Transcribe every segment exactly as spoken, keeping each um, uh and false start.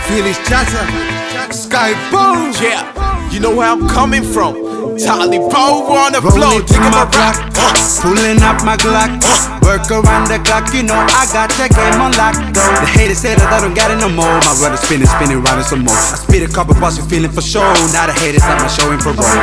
Felix Chacha, Sky Boom. Yeah, you know where I'm coming from. Tally Bow on the floor, Rolling taking my my block, rock. pulling up my Glock, work around the clock. You know I got that game on lock. Though the haters say that I don't got it no more. My brother spinning, spinning, riding some more. I spit a couple bars, you feeling for sure. Now the haters at my show in for roll.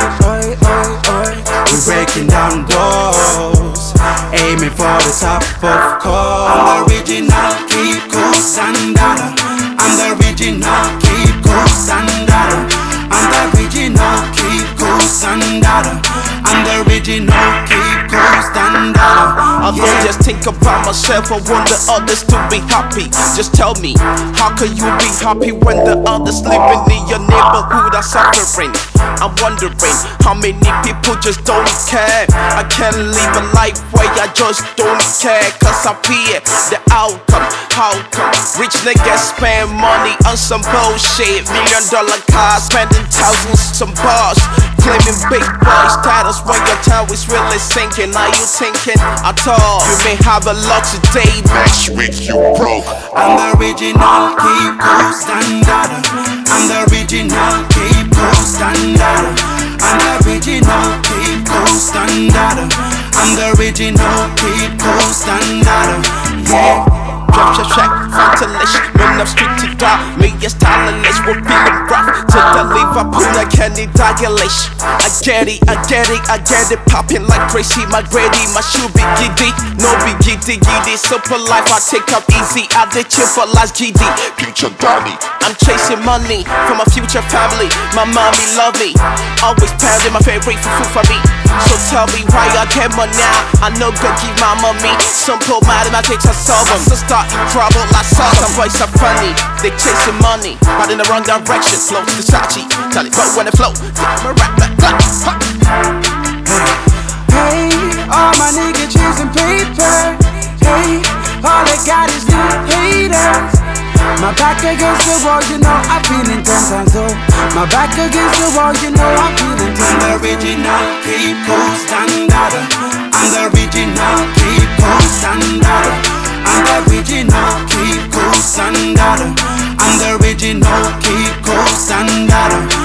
We breaking down doors, aiming for the top of course. I'm the original, keep cool standard. I'm the original, keep cool standard. I'm the original, keep cool standard. I'm the original, keep cool standard. I don't just think about myself, I want the others to be happy. Just tell me, how can you be happy when the others living in your neighborhood are suffering? I'm wondering how many people just don't care. I can't live a life where I just don't care, cause I fear the outcome. How come rich niggas spend money on some bullshit? Million dollar cars, spending thousands on bars, claiming big boy status when your town is really sinking. Are you thinking at all? You may have a lot today, but Rich, you broke. I'm the original, keep cool standard. I'm the original, keep cool standard. I'm the original, keep cool standard. I'm the original, keep cool standard. Yeah. drop your track, ventilation. When I'm street to die, me as talentless, we're feeling rough. To the Liverpool, I can't need dilation. I get it, I get it, I get it, popping like crazy. My grady, my shoe be giddy, no be giddy giddy. Simple life, I take up easy. I did chill for last G D. Future Donnie. I'm chasing money for my future family. My mommy love me, always pounding my favorite food for me. So tell me why I get money now. I know good give my mommy. Simple mathematics I solve them. So start in trouble like sauce. Some boys are funny, they chasing money, but in the wrong direction. Flow to the Sachi, tell it go when it flow. I'm a rap like that. Hey, all my niggas chasing paper. Hey, all they got is new haters. My back against the wall, you know I'm feeling ten times so. My back against the wall, you know I'm feeling ten. I'm the original, keep cool standard. I'm the original, keep cool standard. I'm the original, keep cool standard. I'm the original, keep cool standard.